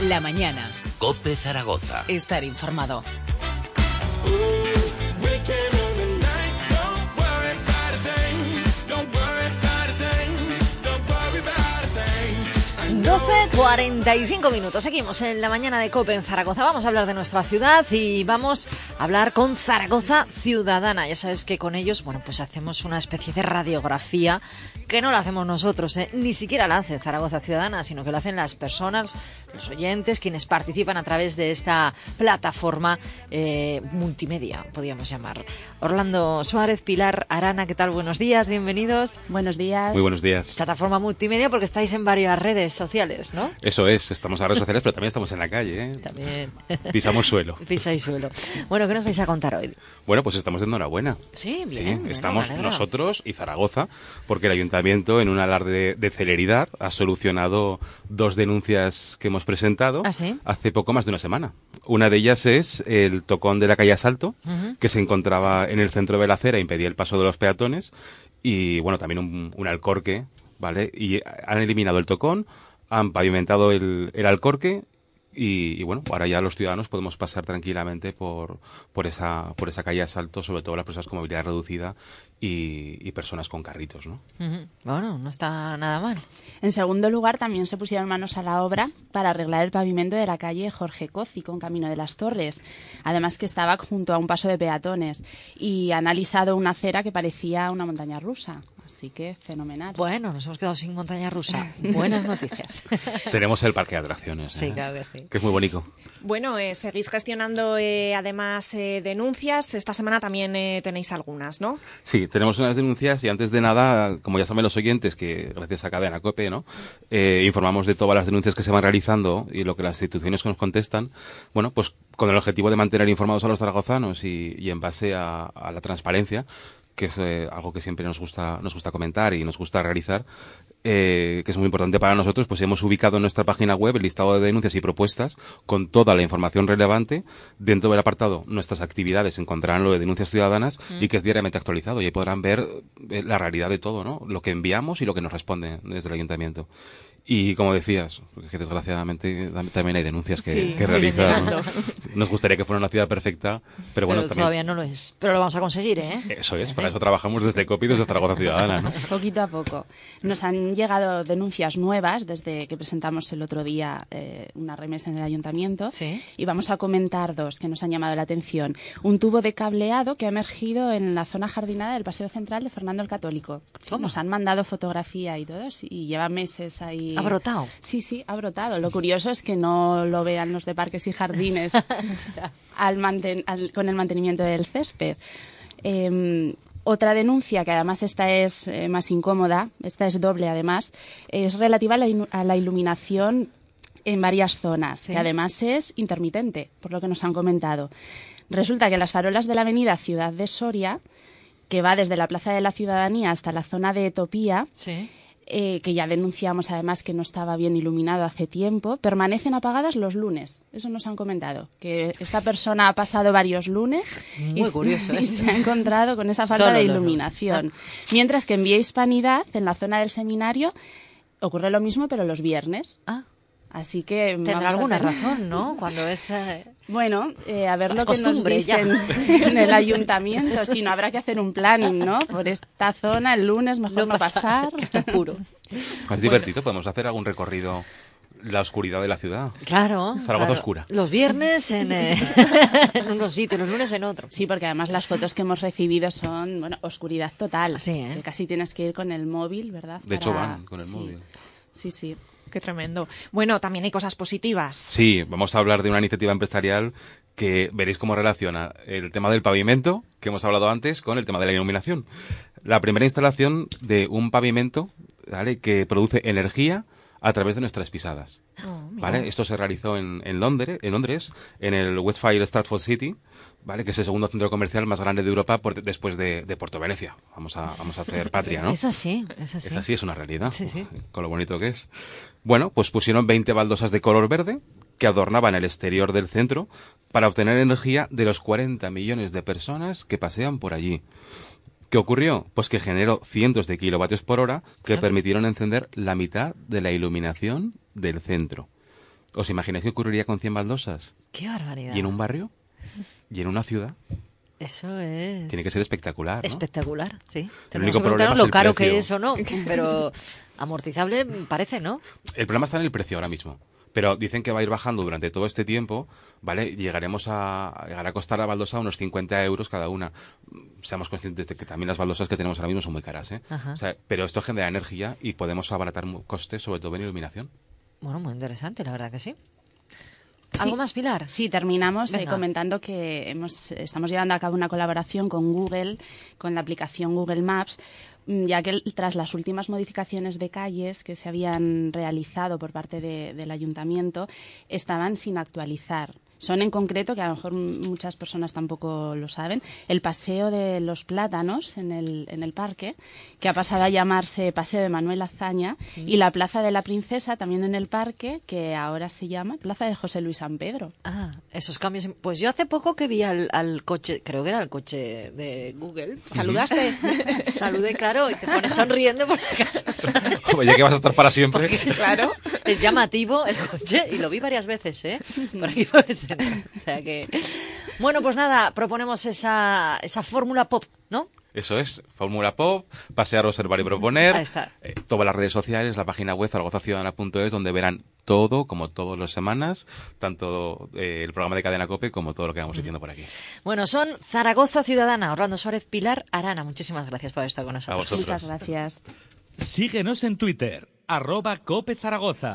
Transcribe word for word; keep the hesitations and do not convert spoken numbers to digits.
La mañana. COPE Zaragoza. Estar informado. doce cuarenta y cinco minutos. Seguimos en la mañana de COPE en Zaragoza. Vamos a hablar de nuestra ciudad y vamos a hablar con Zaragoza Ciudadana. Ya sabes que con ellos, bueno, pues hacemos una especie de radiografía que no la hacemos nosotros, ¿eh? Ni siquiera la hace Zaragoza Ciudadana, sino que la hacen las personas, los oyentes, quienes participan a través de esta plataforma eh, multimedia, podríamos llamar. Orlando Suárez, Pilar Arana, ¿qué tal? Buenos días, bienvenidos. Buenos días. Muy buenos días. Plataforma multimedia porque estáis en varias redes sociales, ¿no? Eso es, estamos en las redes sociales, pero también estamos en la calle, ¿eh? También. Pisamos suelo. Pisáis suelo. Bueno, ¿qué nos vais a contar hoy? Bueno, pues estamos de enhorabuena. Sí, bien. Sí, bueno, estamos me nosotros y Zaragoza, porque el Ayuntamiento, en un alarde de, de celeridad, ha solucionado dos denuncias que hemos presentado ¿Ah, sí? hace poco más de una semana. Una de ellas es el tocón de la calle Asalto, uh-huh. que se encontraba en el centro de la acera e impedía el paso de los peatones, y bueno, también un, un alcorque, ¿vale? Y han eliminado el tocón, han pavimentado el, el alcorque y, y bueno, ahora ya los ciudadanos podemos pasar tranquilamente por, por esa por esa calle Asalto, sobre todo las personas con movilidad reducida y, y personas con carritos, ¿no? Uh-huh. Bueno, no está nada mal. En segundo lugar, también se pusieron manos a la obra para arreglar el pavimento de la calle Jorge Cozzi con Camino de las Torres, además que estaba junto a un paso de peatones, y han alisado una acera que parecía una montaña rusa. Así que fenomenal. Bueno, nos hemos quedado sin montaña rusa. Buenas noticias. Tenemos el parque de atracciones. Sí, ¿eh? claro que sí. Que es muy bonito. Bueno, eh, seguís gestionando eh, además eh, denuncias. Esta semana también eh, tenéis algunas, ¿no? Sí, tenemos unas denuncias y antes de nada, como ya saben los oyentes, que gracias a Cadena COPE, ¿no? Eh, informamos de todas las denuncias que se van realizando y lo que las instituciones que nos contestan. Bueno, pues con el objetivo de mantener informados a los zaragozanos y, y en base a, a la transparencia, que es eh, algo que siempre nos gusta nos gusta comentar y nos gusta realizar, eh, que es muy importante para nosotros, pues hemos ubicado en nuestra página web el listado de denuncias y propuestas con toda la información relevante. Dentro del apartado nuestras actividades encontrarán lo de denuncias ciudadanas mm. y que es diariamente actualizado, y ahí podrán ver eh, la realidad de todo, ¿no? Lo que enviamos y lo que nos responden desde el Ayuntamiento. Y como decías, que desgraciadamente también hay denuncias que, sí, que realizar, ¿no? Nos gustaría que fuera una ciudad perfecta, pero bueno, pero también todavía no lo es. Pero lo vamos a conseguir, ¿eh? Eso es, para eso trabajamos desde COPE y desde Zaragoza Ciudadana, ¿no? Poquito a poco. Nos han llegado denuncias nuevas desde que presentamos el otro día eh, una remesa en el Ayuntamiento. ¿Sí? Y vamos a comentar dos que nos han llamado la atención. Un tubo de cableado que ha emergido en la zona jardinada del Paseo Central de Fernando el Católico. ¿Cómo? Nos han mandado fotografía y todo, y lleva meses ahí. ¿Ha brotado? Sí, sí, ha brotado. Lo curioso es que no lo vean los de Parques y Jardines al manten- al, con el mantenimiento del césped. Eh, otra denuncia, que además esta es eh, más incómoda, esta es doble además, es relativa a la, in- a la iluminación en varias zonas, ¿sí? Que además es intermitente, por lo que nos han comentado. Resulta que las farolas de la avenida Ciudad de Soria, que va desde la Plaza de la Ciudadanía hasta la zona de Etopía, sí. Eh, que ya denunciamos además que no estaba bien iluminado hace tiempo, permanecen apagadas los lunes. Eso nos han comentado, que esta persona ha pasado varios lunes Muy y, curioso, y ¿eh? se ha encontrado con esa falta Solo de los iluminación. Mientras que en Vía Hispanidad, en la zona del seminario, ocurre lo mismo, pero los viernes. Ah. Así que Tendrá vamos a alguna tener- razón, ¿no? Cuando es... Eh... Bueno, eh, a ver Las lo que nos costumbres, ya. dicen en el ayuntamiento. Si no, habrá que hacer un planning, ¿no? Por esta zona, el lunes, mejor no, No pasar, pasar. que está oscuro. Es Bueno. divertido, podemos hacer algún recorrido, la oscuridad de la ciudad. Claro. Zaragoza claro. oscura. Los viernes en, eh, en unos sitios, los lunes en otros. Sí, porque además las fotos que hemos recibido son, bueno, oscuridad total. Sí, ¿eh? Que casi tienes que ir con el móvil, ¿verdad? De hecho Para- van con el sí. móvil. Sí, sí. Qué tremendo. Bueno, también hay cosas positivas. Sí, vamos a hablar de una iniciativa empresarial que veréis cómo relaciona el tema del pavimento, que hemos hablado antes, con el tema de la iluminación. La primera instalación de un pavimento, ¿vale?, que produce energía a través de nuestras pisadas. Oh, ¿Vale? Esto se realizó en, en Londres, en Londres, en el Westfield Stratford City, ¿vale?, que es el segundo centro comercial más grande de Europa por, después de, de Puerto Venecia. Vamos a, vamos a hacer patria, ¿no? Es así, es así. Es así, es una realidad. Sí, sí. Con lo bonito que es. Bueno, pues pusieron veinte baldosas de color verde que adornaban el exterior del centro para obtener energía de los cuarenta millones de personas que pasean por allí. ¿Qué ocurrió? Pues que generó cientos de kilovatios por hora que Claro. permitieron encender la mitad de la iluminación del centro. ¿Os imagináis qué ocurriría con cien baldosas? ¡Qué barbaridad! ¿Y en un barrio? ¿Y en una ciudad? Eso es... Tiene que ser espectacular, ¿no? Espectacular, sí. El Tenemos único que problema preguntarnos es lo el caro precio. que es o no, pero amortizable parece, ¿no? El problema está en el precio ahora mismo. Pero dicen que va a ir bajando durante todo este tiempo, ¿vale? Llegaremos a, a llegar a costar la baldosa unos cincuenta euros cada una. Seamos conscientes de que también las baldosas que tenemos ahora mismo son muy caras, ¿eh? Ajá. O sea, pero esto genera energía y podemos abaratar mu- costes, sobre todo en iluminación. Bueno, muy interesante, la verdad que sí. ¿Algo Sí. más, Pilar? Sí, terminamos eh, Venga. comentando que hemos, estamos llevando a cabo una colaboración con Google, con la aplicación Google Maps, mm, ya que el- tras las últimas modificaciones de calles que se habían realizado por parte de- del ayuntamiento, estaban sin actualizar. Son en concreto, que a lo mejor m- muchas personas tampoco lo saben, el Paseo de los Plátanos en el, en el parque, que ha pasado a llamarse Paseo de Manuel Azaña, y la Plaza de la Princesa, también en el parque, que ahora se llama Plaza de José Luis San Pedro. Ah, esos cambios. Pues yo hace poco que vi al, al coche, creo que era el coche de Google. ¿Saludaste? Saludé, claro, y te pones sonriendo por si acaso. Oye, que vas a estar para siempre. Claro. Es llamativo el coche y lo vi varias veces, ¿eh? Por aquí por el centro. O sea que... Bueno, pues nada, proponemos esa, esa fórmula pop, ¿no? Eso es, Fórmula Pop, pasear, observar y proponer. Ahí está. Eh, todas las redes sociales, la página web zaragoza ciudadana punto es, donde verán todo, como todas las semanas, tanto eh, el programa de Cadena COPE como todo lo que vamos diciendo por aquí. Bueno, son Zaragoza Ciudadana, Orlando Suárez, Pilar Arana. Muchísimas gracias por estar con nosotros. A vosotros. Muchas gracias. Síguenos en Twitter, arroba Cope Zaragoza.